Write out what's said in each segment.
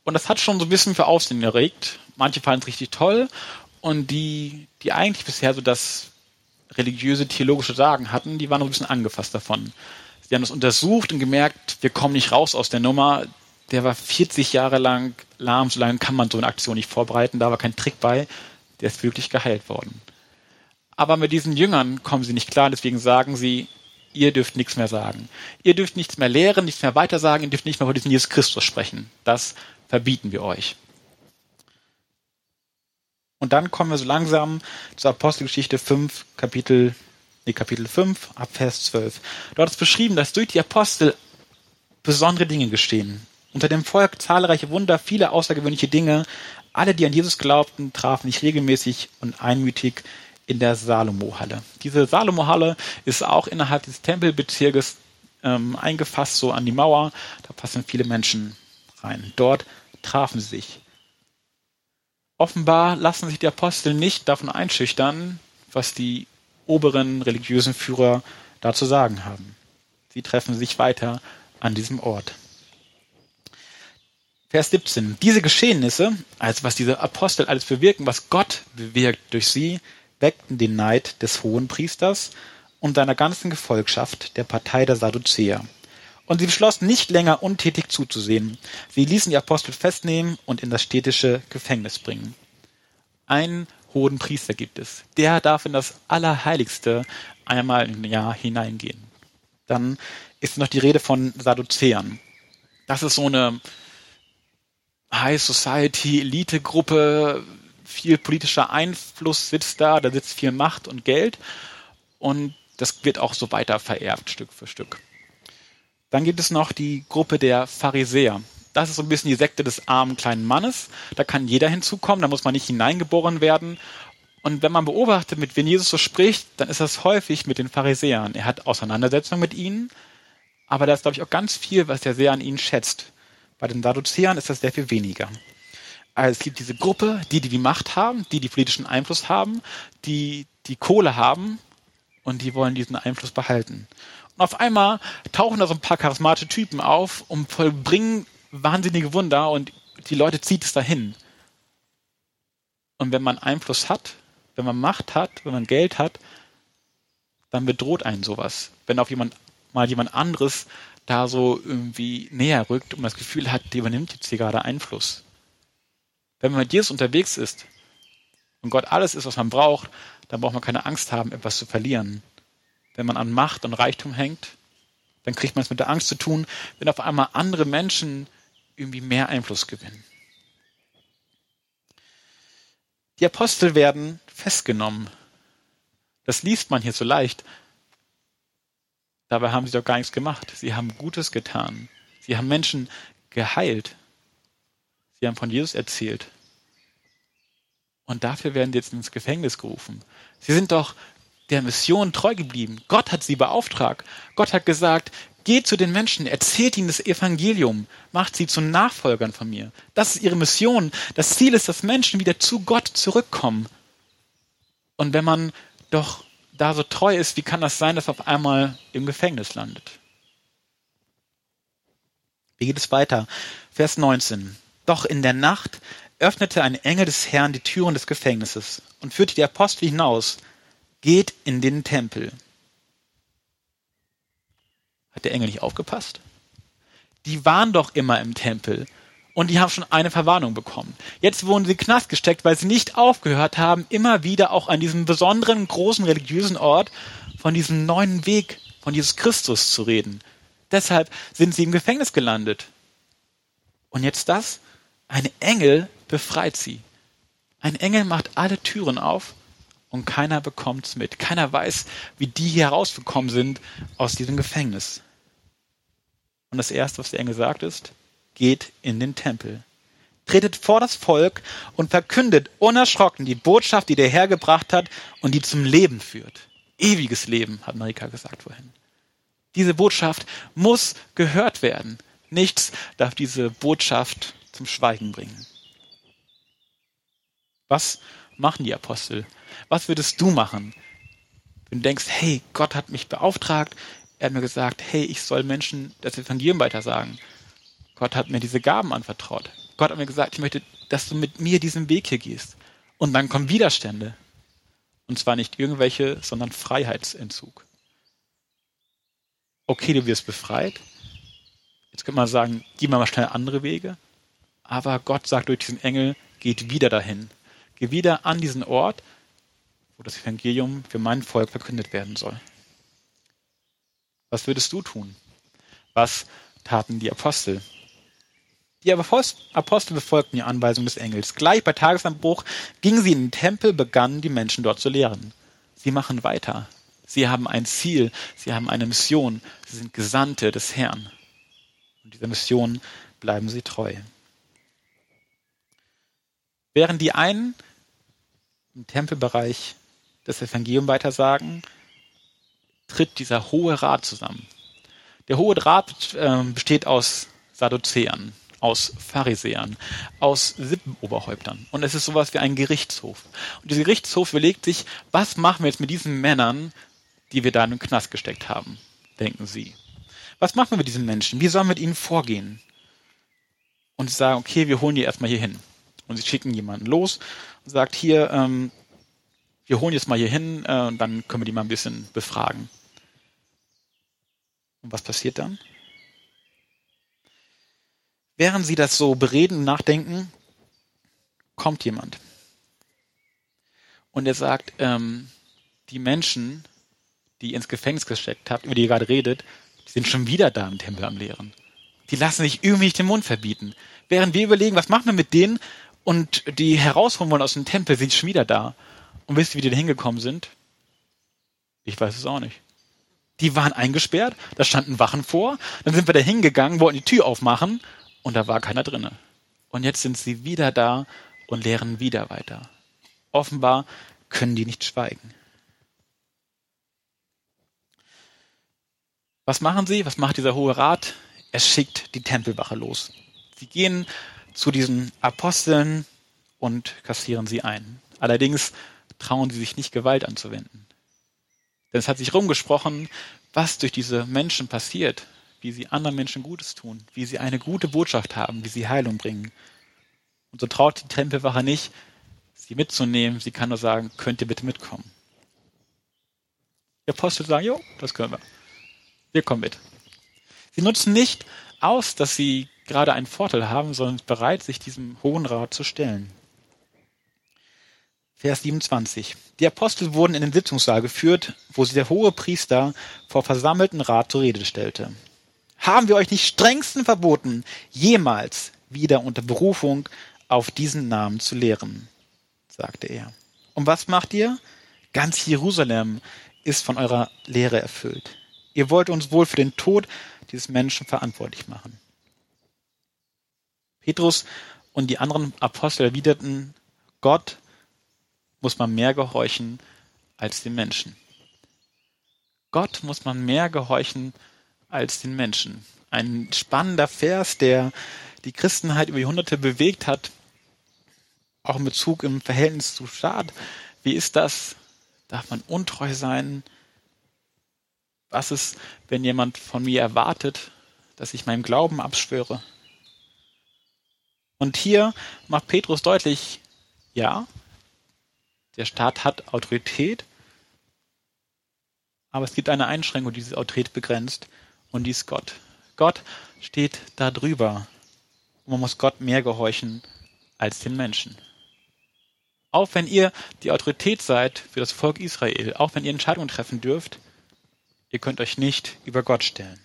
Und das hat schon so ein bisschen für Aufsehen erregt. Manche fanden es richtig toll. Und die eigentlich bisher so das religiöse, theologische Sagen hatten, die waren noch ein bisschen angefasst davon. Sie haben das untersucht und gemerkt, wir kommen nicht raus aus der Nummer. Der war 40 Jahre lang lahm, so lange kann man so eine Aktion nicht vorbereiten, da war kein Trick bei, der ist wirklich geheilt worden. Aber mit diesen Jüngern kommen sie nicht klar, deswegen sagen sie, ihr dürft nichts mehr sagen. Ihr dürft nichts mehr lehren, nichts mehr weitersagen, ihr dürft nicht mehr von diesem Jesus Christus sprechen. Das verbieten wir euch. Und dann kommen wir so langsam zur Apostelgeschichte 5, Kapitel 5, ab Vers 12. Dort ist beschrieben, dass durch die Apostel besondere Dinge geschehen. Unter dem Volk zahlreiche Wunder, viele außergewöhnliche Dinge. Alle, die an Jesus glaubten, trafen sich regelmäßig und einmütig in der Salomo-Halle. Diese Salomo-Halle ist auch innerhalb des Tempelbezirkes eingefasst, so an die Mauer. Da passen viele Menschen rein. Dort trafen sie sich. Offenbar lassen sich die Apostel nicht davon einschüchtern, was die oberen religiösen Führer da zu sagen haben. Sie treffen sich weiter an diesem Ort. Vers 17. Diese Geschehnisse, also was diese Apostel alles bewirken, was Gott bewirkt durch sie, weckten den Neid des Hohenpriesters und seiner ganzen Gefolgschaft, der Partei der Sadduzäer. Und sie beschlossen, nicht länger untätig zuzusehen. Sie ließen die Apostel festnehmen und in das städtische Gefängnis bringen. Einen hohen Priester gibt es. Der darf in das Allerheiligste einmal im Jahr hineingehen. Dann ist noch die Rede von Sadduzäern. Das ist so eine High Society Elite-Gruppe, viel politischer Einfluss sitzt da sitzt viel Macht und Geld und das wird auch so weiter vererbt, Stück für Stück. Dann gibt es noch die Gruppe der Pharisäer. Das ist so ein bisschen die Sekte des armen kleinen Mannes. Da kann jeder hinzukommen, da muss man nicht hineingeboren werden. Und wenn man beobachtet, mit wem Jesus so spricht, dann ist das häufig mit den Pharisäern. Er hat Auseinandersetzungen mit ihnen, aber da ist, glaube ich, auch ganz viel, was er sehr an ihnen schätzt. Bei den Sadduzäern ist das sehr viel weniger. Also es gibt diese Gruppe, die Macht haben, die politischen Einfluss haben, die Kohle haben und die wollen diesen Einfluss behalten. Und auf einmal tauchen da so ein paar charismatische Typen auf und vollbringen wahnsinnige Wunder und die Leute zieht es dahin. Und wenn man Einfluss hat, wenn man Macht hat, wenn man Geld hat, dann bedroht einen sowas. Wenn auf jemand anderes da so irgendwie näher rückt und das Gefühl hat, der übernimmt jetzt hier gerade Einfluss. Wenn man mit Jesus unterwegs ist und Gott alles ist, was man braucht, dann braucht man keine Angst haben, etwas zu verlieren. Wenn man an Macht und Reichtum hängt, dann kriegt man es mit der Angst zu tun, wenn auf einmal andere Menschen irgendwie mehr Einfluss gewinnen. Die Apostel werden festgenommen. Das liest man hier so leicht. Dabei haben sie doch gar nichts gemacht. Sie haben Gutes getan. Sie haben Menschen geheilt. Sie haben von Jesus erzählt. Und dafür werden sie jetzt ins Gefängnis gerufen. Sie sind doch der Mission treu geblieben. Gott hat sie beauftragt. Gott hat gesagt, geht zu den Menschen, erzählt ihnen das Evangelium, macht sie zu Nachfolgern von mir. Das ist ihre Mission. Das Ziel ist, dass Menschen wieder zu Gott zurückkommen. Und wenn man doch da so treu ist, wie kann das sein, dass er auf einmal im Gefängnis landet? Wie geht es weiter? Vers 19. Doch in der Nacht öffnete ein Engel des Herrn die Türen des Gefängnisses und führte die Apostel hinaus. Geht in den Tempel. Hat der Engel nicht aufgepasst? Die waren doch immer im Tempel und die haben schon eine Verwarnung bekommen. Jetzt wurden sie in den Knast gesteckt, weil sie nicht aufgehört haben, immer wieder auch an diesem besonderen, großen religiösen Ort von diesem neuen Weg von Jesus Christus zu reden. Deshalb sind sie im Gefängnis gelandet. Und jetzt das? Ein Engel befreit sie. Ein Engel macht alle Türen auf und keiner bekommt's mit. Keiner weiß, wie die hier herausgekommen sind aus diesem Gefängnis. Und das Erste, was der Engel sagt, ist, geht in den Tempel. Tretet vor das Volk und verkündet unerschrocken die Botschaft, die der Herr gebracht hat und die zum Leben führt. Ewiges Leben, hat Marika gesagt vorhin. Diese Botschaft muss gehört werden. Nichts darf diese Botschaft zum Schweigen bringen. Was machen die Apostel? Was würdest du machen, wenn du denkst, hey, Gott hat mich beauftragt, er hat mir gesagt, hey, ich soll Menschen das Evangelium weitersagen. Gott hat mir diese Gaben anvertraut. Gott hat mir gesagt, ich möchte, dass du mit mir diesen Weg hier gehst. Und dann kommen Widerstände. Und zwar nicht irgendwelche, sondern Freiheitsentzug. Okay, du wirst befreit. Jetzt könnte man sagen, geh mal schnell andere Wege. Aber Gott sagt durch diesen Engel, geht wieder dahin. Geh wieder an diesen Ort, wo das Evangelium für mein Volk verkündet werden soll. Was würdest du tun? Was taten die Apostel? Die Apostel befolgten die Anweisung des Engels. Gleich bei Tagesanbruch gingen sie in den Tempel, begannen die Menschen dort zu lehren. Sie machen weiter. Sie haben ein Ziel, sie haben eine Mission. Sie sind Gesandte des Herrn. Und dieser Mission bleiben sie treu. Während die einen im Tempelbereich das Evangelium weitersagen, tritt dieser Hohe Rat zusammen. Der Hohe Rat besteht aus Sadduzäern, aus Pharisäern, aus Sippenoberhäuptern. Und es ist sowas wie ein Gerichtshof. Und dieser Gerichtshof überlegt sich, was machen wir jetzt mit diesen Männern, die wir da in den Knast gesteckt haben, denken sie. Was machen wir mit diesen Menschen? Wie sollen wir mit ihnen vorgehen? Und sie sagen, okay, wir holen die erstmal hier hin. Und sie schicken jemanden los und sagt, hier, wir holen jetzt mal hier hin und dann können wir die mal ein bisschen befragen. Und was passiert dann? Während sie das so bereden und nachdenken, kommt jemand. Und er sagt, die Menschen, die ihr ins Gefängnis gesteckt habt, über die ihr gerade redet, die sind schon wieder da im Tempel am Lehren. Die lassen sich irgendwie nicht den Mund verbieten. Während wir überlegen, was machen wir mit denen und die herausholen wollen aus dem Tempel, sind die schon wieder da. Und wisst ihr, wie die da hingekommen sind? Ich weiß es auch nicht. Die waren eingesperrt, da standen Wachen vor, dann sind wir da hingegangen, wollten die Tür aufmachen und da war keiner drinne. Und jetzt sind sie wieder da und lehren wieder weiter. Offenbar können die nicht schweigen. Was machen sie? Was macht dieser Hohe Rat? Er schickt die Tempelwache los. Sie gehen zu diesen Aposteln und kassieren sie ein. Allerdings trauen sie sich nicht, Gewalt anzuwenden. Denn es hat sich rumgesprochen, was durch diese Menschen passiert, wie sie anderen Menschen Gutes tun, wie sie eine gute Botschaft haben, wie sie Heilung bringen. Und so traut die Tempelwache nicht, sie mitzunehmen. Sie kann nur sagen, könnt ihr bitte mitkommen. Die Apostel sagen, jo, das können wir. Wir kommen mit. Sie nutzen nicht aus, dass sie gerade einen Vorteil haben, sondern sind bereit, sich diesem Hohen Rat zu stellen. Vers 27. Die Apostel wurden in den Sitzungssaal geführt, wo sie der hohe Priester vor versammelten Rat zur Rede stellte. Haben wir euch nicht strengsten verboten, jemals wieder unter Berufung auf diesen Namen zu lehren, sagte er. Und was macht ihr? Ganz Jerusalem ist von eurer Lehre erfüllt. Ihr wollt uns wohl für den Tod dieses Menschen verantwortlich machen. Petrus und die anderen Apostel erwiderten, Gott muss man mehr gehorchen als den Menschen. Gott muss man mehr gehorchen als den Menschen. Ein spannender Vers, der die Christenheit über Jahrhunderte bewegt hat, auch in Bezug im Verhältnis zu Staat. Wie ist das? Darf man untreu sein? Was ist, wenn jemand von mir erwartet, dass ich meinem Glauben abschwöre? Und hier macht Petrus deutlich, ja, der Staat hat Autorität, aber es gibt eine Einschränkung, die diese Autorität begrenzt, und die ist Gott. Gott steht da drüber. Und man muss Gott mehr gehorchen als den Menschen. Auch wenn ihr die Autorität seid für das Volk Israel, auch wenn ihr Entscheidungen treffen dürft, ihr könnt euch nicht über Gott stellen.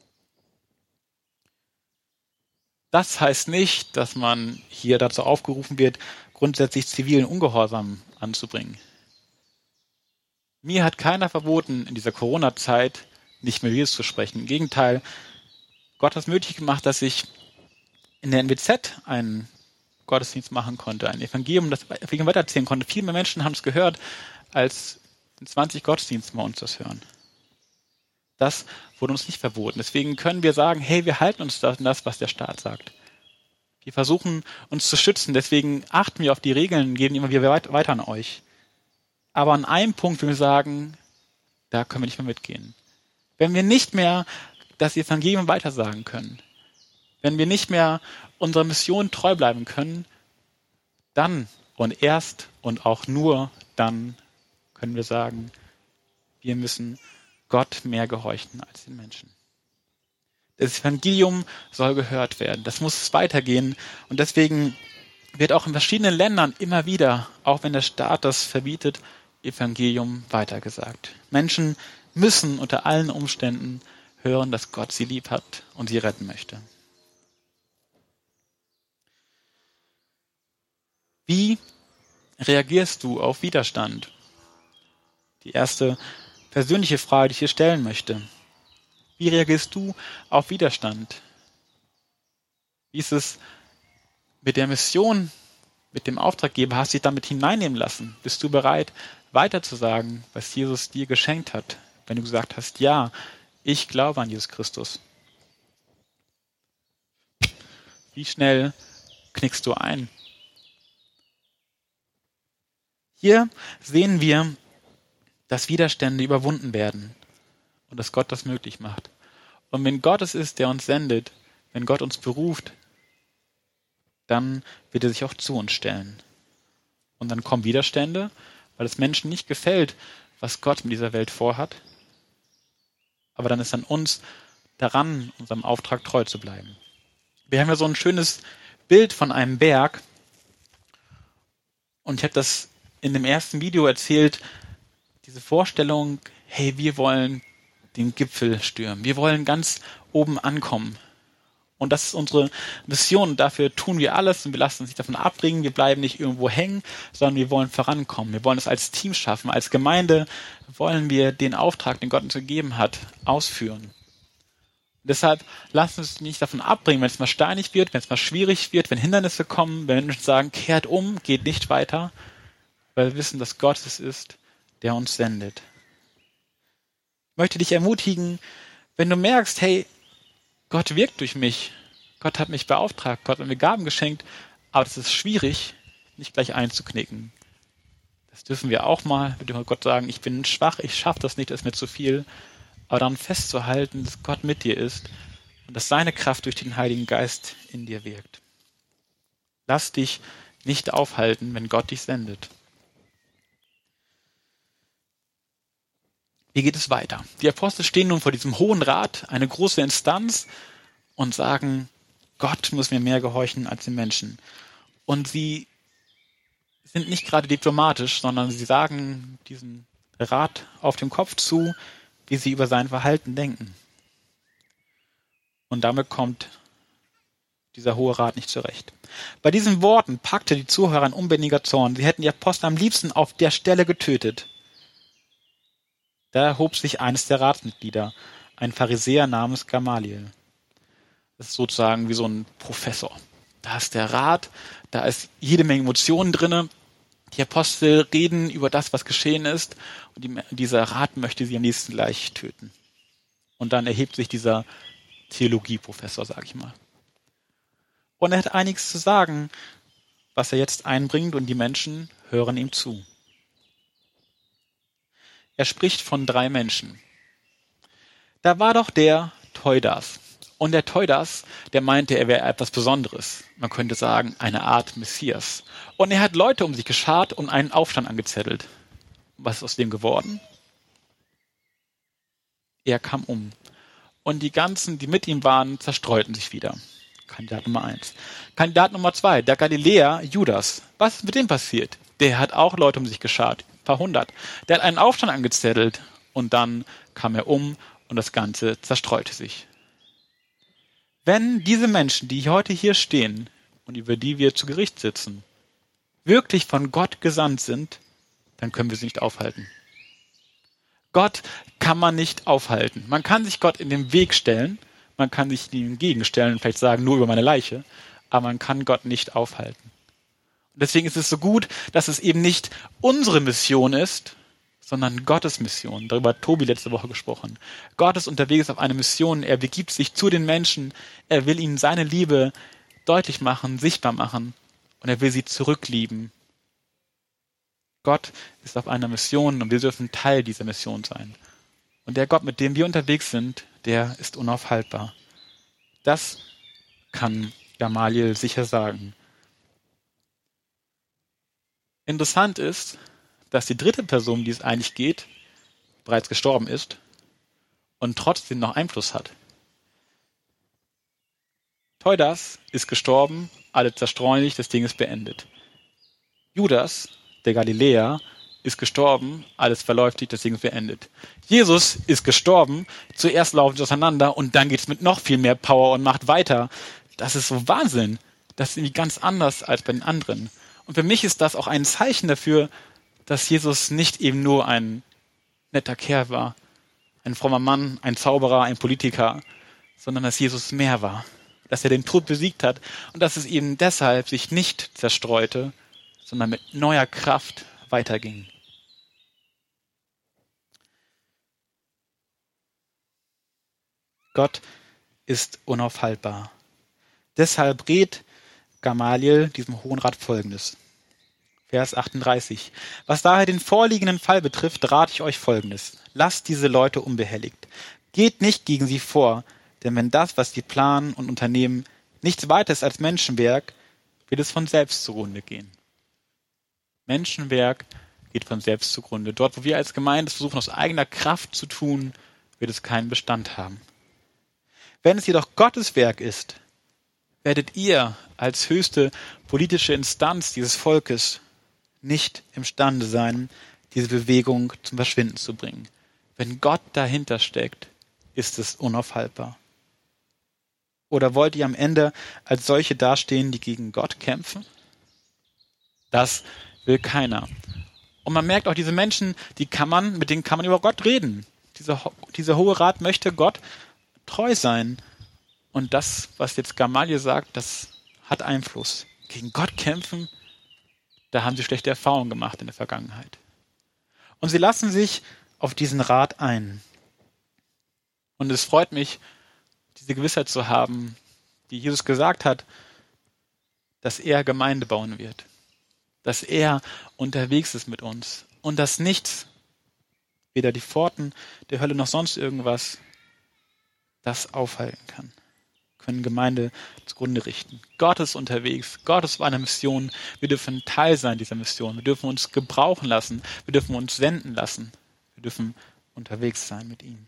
Das heißt nicht, dass man hier dazu aufgerufen wird, grundsätzlich zivilen Ungehorsam anzubringen. Mir hat keiner verboten, in dieser Corona-Zeit nicht mehr Jesus zu sprechen. Im Gegenteil, Gott hat es möglich gemacht, dass ich in der NWZ einen Gottesdienst machen konnte, ein Evangelium, das Evangelium weitererzählen konnte. Viel mehr Menschen haben es gehört, als in 20 Gottesdiensten bei uns das hören. Das wurde uns nicht verboten. Deswegen können wir sagen, hey, wir halten uns an das, was der Staat sagt. Wir versuchen, uns zu schützen. Deswegen achten wir auf die Regeln, geben immer wieder weiter an euch. Aber an einem Punkt will wir sagen, da können wir nicht mehr mitgehen. Wenn wir nicht mehr das Evangelium weitersagen können, wenn wir nicht mehr unserer Mission treu bleiben können, dann und erst und auch nur dann können wir sagen, wir müssen Gott mehr gehorchen als den Menschen. Das Evangelium soll gehört werden. Das muss weitergehen. Und deswegen wird auch in verschiedenen Ländern immer wieder, auch wenn der Staat das verbietet, Evangelium weitergesagt. Menschen müssen unter allen Umständen hören, dass Gott sie lieb hat und sie retten möchte. Wie reagierst du auf Widerstand? Die erste persönliche Frage, die ich hier stellen möchte. Wie reagierst du auf Widerstand? Wie ist es mit der Mission, mit dem Auftraggeber? Hast du dich damit hineinnehmen lassen? Bist du bereit, weiterzusagen, was Jesus dir geschenkt hat, wenn du gesagt hast, ja, ich glaube an Jesus Christus? Wie schnell knickst du ein? Hier sehen wir, dass Widerstände überwunden werden und dass Gott das möglich macht. Und wenn Gott es ist, der uns sendet, wenn Gott uns beruft, dann wird er sich auch zu uns stellen. Und dann kommen Widerstände, weil es Menschen nicht gefällt, was Gott mit dieser Welt vorhat. Aber dann ist an uns daran, unserem Auftrag treu zu bleiben. Wir haben ja so ein schönes Bild von einem Berg. Und ich habe das in dem ersten Video erzählt, diese Vorstellung, hey, wir wollen den Gipfel stürmen. Wir wollen ganz oben ankommen. Und das ist unsere Mission. Dafür tun wir alles und wir lassen uns nicht davon abbringen. Wir bleiben nicht irgendwo hängen, sondern wir wollen vorankommen. Wir wollen es als Team schaffen. Als Gemeinde wollen wir den Auftrag, den Gott uns gegeben hat, ausführen. Deshalb lassen wir uns nicht davon abbringen, wenn es mal steinig wird, wenn es mal schwierig wird, wenn Hindernisse kommen, wenn Menschen sagen, kehrt um, geht nicht weiter, weil wir wissen, dass Gott es ist, der uns sendet. Ich möchte dich ermutigen, wenn du merkst, hey, Gott wirkt durch mich, Gott hat mich beauftragt, Gott hat mir Gaben geschenkt, aber es ist schwierig, nicht gleich einzuknicken. Das dürfen wir auch mal, wir dürfen Gott sagen, ich bin schwach, ich schaffe das nicht, das ist mir zu viel, aber dann festzuhalten, dass Gott mit dir ist und dass seine Kraft durch den Heiligen Geist in dir wirkt. Lass dich nicht aufhalten, wenn Gott dich sendet. Wie geht es weiter? Die Apostel stehen nun vor diesem Hohen Rat, eine große Instanz, und sagen, Gott muss mir mehr gehorchen als den Menschen. Und sie sind nicht gerade diplomatisch, sondern sie sagen diesen Rat auf dem Kopf zu, wie sie über sein Verhalten denken. Und damit kommt dieser Hohe Rat nicht zurecht. Bei diesen Worten packte die Zuhörer ein unbändiger Zorn. Sie hätten die Apostel am liebsten auf der Stelle getötet. Da erhob sich eines der Ratsmitglieder, ein Pharisäer namens Gamaliel. Das ist sozusagen wie so ein Professor. Da ist der Rat, da ist jede Menge Emotionen drinne. Die Apostel reden über das, was geschehen ist, und dieser Rat möchte sie am liebsten gleich töten. Und dann erhebt sich dieser Theologieprofessor, sage ich mal. Und er hat einiges zu sagen, was er jetzt einbringt, und die Menschen hören ihm zu. Er spricht von 3 Menschen. Da war doch der Theudas. Und der Theudas, der meinte, er wäre etwas Besonderes. Man könnte sagen, eine Art Messias. Und er hat Leute um sich geschart und einen Aufstand angezettelt. Was ist aus dem geworden? Er kam um. Und die ganzen, die mit ihm waren, zerstreuten sich wieder. Kandidat Nummer 1. Kandidat Nummer 2, der Galiläer Judas. Was ist mit dem passiert? Der hat auch Leute um sich geschart. Ein paar hundert. Der hat einen Aufstand angezettelt und dann kam er um und das Ganze zerstreute sich. Wenn diese Menschen, die heute hier stehen und über die wir zu Gericht sitzen, wirklich von Gott gesandt sind, dann können wir sie nicht aufhalten. Gott kann man nicht aufhalten. Man kann sich Gott in den Weg stellen, man kann sich ihm entgegenstellen und vielleicht sagen, nur über meine Leiche, aber man kann Gott nicht aufhalten. Und deswegen ist es so gut, dass es eben nicht unsere Mission ist, sondern Gottes Mission. Darüber hat Tobi letzte Woche gesprochen. Gott ist unterwegs auf eine Mission. Er begibt sich zu den Menschen. Er will ihnen seine Liebe deutlich machen, sichtbar machen. Und er will sie zurücklieben. Gott ist auf einer Mission und wir dürfen Teil dieser Mission sein. Und der Gott, mit dem wir unterwegs sind, der ist unaufhaltbar. Das kann Gamaliel sicher sagen. Interessant ist, dass die dritte Person, um die es eigentlich geht, bereits gestorben ist und trotzdem noch Einfluss hat. Theudas ist gestorben, alle zerstreuen sich, das Ding ist beendet. Judas, der Galiläer, ist gestorben, alles verläuft sich, das Ding ist beendet. Jesus ist gestorben, zuerst laufen sie auseinander und dann geht es mit noch viel mehr Power und Macht weiter. Das ist so Wahnsinn. Das ist irgendwie ganz anders als bei den anderen. Und für mich ist das auch ein Zeichen dafür, dass Jesus nicht eben nur ein netter Kerl war, ein frommer Mann, ein Zauberer, ein Politiker, sondern dass Jesus mehr war, dass er den Tod besiegt hat und dass es eben deshalb sich nicht zerstreute, sondern mit neuer Kraft weiterging. Gott ist unaufhaltbar. Deshalb rät Gamaliel diesem Hohen Rat Folgendes. Vers 38. Was daher den vorliegenden Fall betrifft, rate ich euch Folgendes. Lasst diese Leute unbehelligt. Geht nicht gegen sie vor, denn wenn das, was sie planen und unternehmen, nichts weiter ist als Menschenwerk, wird es von selbst zugrunde gehen. Menschenwerk geht von selbst zugrunde. Dort, wo wir als Gemeinde versuchen, aus eigener Kraft zu tun, wird es keinen Bestand haben. Wenn es jedoch Gottes Werk ist, werdet ihr als höchste politische Instanz dieses Volkes nicht imstande sein, diese Bewegung zum Verschwinden zu bringen. Wenn Gott dahinter steckt, ist es unaufhaltbar. Oder wollt ihr am Ende als solche dastehen, die gegen Gott kämpfen? Das will keiner. Und man merkt auch, diese Menschen, mit denen kann man über Gott reden. Dieser Hohe Rat möchte Gott treu sein. Und das, was jetzt Gamaliel sagt, das hat Einfluss. Gegen Gott kämpfen, da haben sie schlechte Erfahrungen gemacht in der Vergangenheit. Und sie lassen sich auf diesen Rat ein. Und es freut mich, diese Gewissheit zu haben, die Jesus gesagt hat, dass er Gemeinde bauen wird. Dass er unterwegs ist mit uns. Und dass nichts, weder die Pforten der Hölle noch sonst irgendwas, das aufhalten kann. Können Gemeinde zugrunde richten. Gott ist unterwegs. Gott ist auf einer Mission. Wir dürfen Teil sein dieser Mission. Wir dürfen uns gebrauchen lassen. Wir dürfen uns senden lassen. Wir dürfen unterwegs sein mit ihm.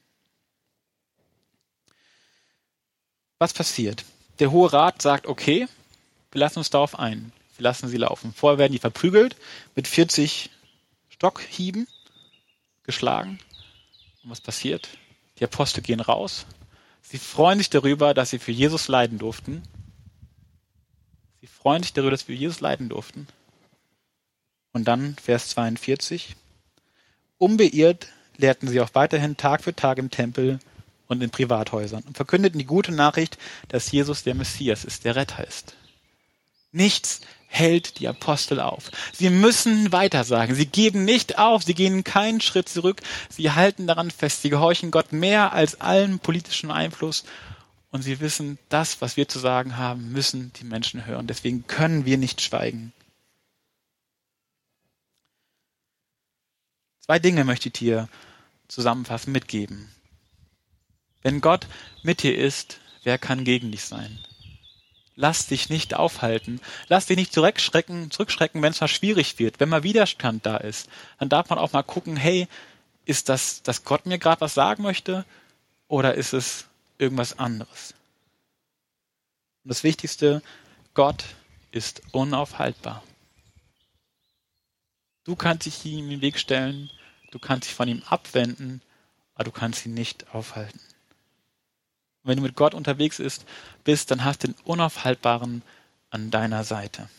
Was passiert? Der Hohe Rat sagt, okay, wir lassen uns darauf ein. Wir lassen sie laufen. Vorher werden die verprügelt, mit 40 Stockhieben geschlagen. Und was passiert? Die Apostel gehen raus. Sie freuen sich darüber, dass sie für Jesus leiden durften. Sie freuen sich darüber, dass sie für Jesus leiden durften. Und dann Vers 42. Unbeirrt lehrten sie auch weiterhin Tag für Tag im Tempel und in Privathäusern und verkündeten die gute Nachricht, dass Jesus der Messias ist, der Retter ist. Nichts hält die Apostel auf. Sie müssen weitersagen. Sie geben nicht auf. Sie gehen keinen Schritt zurück. Sie halten daran fest. Sie gehorchen Gott mehr als allen politischen Einfluss. Und sie wissen, das, was wir zu sagen haben, müssen die Menschen hören. Deswegen können wir nicht schweigen. 2 Dinge möchte ich dir zusammenfassend mitgeben. Wenn Gott mit dir ist, wer kann gegen dich sein? Lass dich nicht aufhalten. Lass dich nicht zurückschrecken, wenn es mal schwierig wird. Wenn mal Widerstand da ist, dann darf man auch mal gucken, hey, ist das, dass Gott mir gerade was sagen möchte oder ist es irgendwas anderes? Und das Wichtigste, Gott ist unaufhaltbar. Du kannst dich ihm in den Weg stellen, du kannst dich von ihm abwenden, aber du kannst ihn nicht aufhalten. Und wenn du mit Gott unterwegs bist, dann hast du den Unaufhaltbaren an deiner Seite.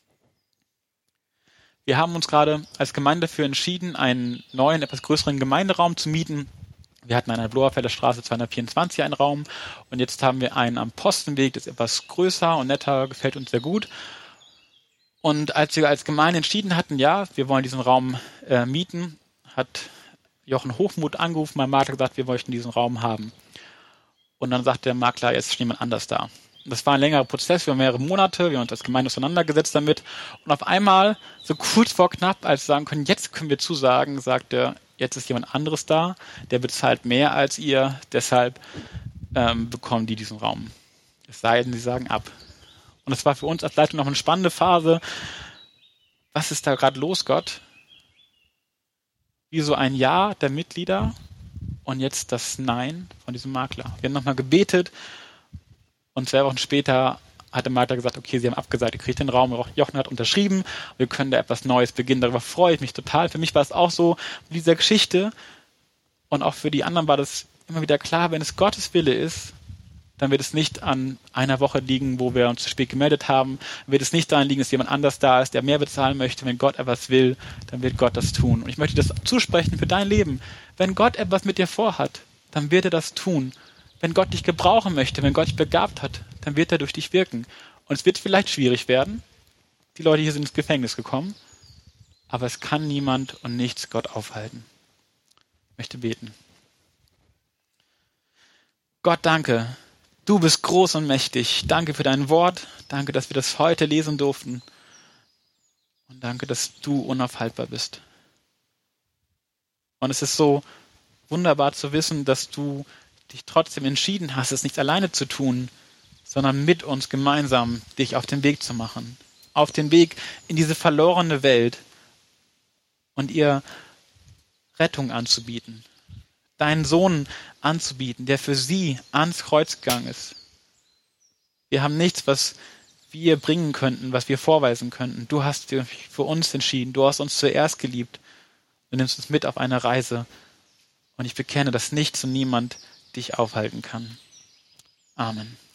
Wir haben uns gerade als Gemeinde dafür entschieden, einen neuen, etwas größeren Gemeinderaum zu mieten. Wir hatten an der Bloerfelder Straße 224 einen Raum und jetzt haben wir einen am Postenweg, das ist etwas größer und netter, gefällt uns sehr gut. Und als wir als Gemeinde entschieden hatten, ja, wir wollen diesen Raum mieten, hat Jochen Hochmuth angerufen, mein Makler, gesagt, wir möchten diesen Raum haben. Und dann sagt der Makler, jetzt ist jemand anders da. Und das war ein längerer Prozess, über mehrere Monate, wir haben uns als Gemeinde auseinandergesetzt damit. Und auf einmal, so kurz vor knapp, als wir sagen können, jetzt können wir zusagen, sagt er, jetzt ist jemand anderes da, der bezahlt mehr als ihr, deshalb bekommen die diesen Raum. Es sei denn, sie sagen ab. Und es war für uns als Leitung noch eine spannende Phase. Was ist da gerade los, Gott? Wie so ein Ja der Mitglieder und jetzt das Nein von diesem Makler. Wir haben nochmal gebetet und 2 Wochen später hat der Makler gesagt, okay, sie haben abgesagt, ihr kriegt den Raum. Jochen hat unterschrieben, wir können da etwas Neues beginnen. Darüber freue ich mich total. Für mich war es auch so, mit dieser Geschichte und auch für die anderen war das immer wieder klar, wenn es Gottes Wille ist, dann wird es nicht an einer Woche liegen, wo wir uns zu spät gemeldet haben. Dann wird es nicht daran liegen, dass jemand anders da ist, der mehr bezahlen möchte. Wenn Gott etwas will, dann wird Gott das tun. Und ich möchte das zusprechen für dein Leben. Wenn Gott etwas mit dir vorhat, dann wird er das tun. Wenn Gott dich gebrauchen möchte, wenn Gott dich begabt hat, dann wird er durch dich wirken. Und es wird vielleicht schwierig werden. Die Leute hier sind ins Gefängnis gekommen. Aber es kann niemand und nichts Gott aufhalten. Ich möchte beten. Gott, danke. Du bist groß und mächtig. Danke für dein Wort. Danke, dass wir das heute lesen durften. Und danke, dass du unaufhaltbar bist. Und es ist so wunderbar zu wissen, dass du dich trotzdem entschieden hast, es nicht alleine zu tun, sondern mit uns gemeinsam dich auf den Weg zu machen. Auf den Weg in diese verlorene Welt und ihr Rettung anzubieten. Deinen Sohn anzubieten, der für sie ans Kreuz gegangen ist. Wir haben nichts, was wir bringen könnten, was wir vorweisen könnten. Du hast dich für uns entschieden. Du hast uns zuerst geliebt. Du nimmst uns mit auf eine Reise. Und ich bekenne, dass nichts und niemand dich aufhalten kann. Amen.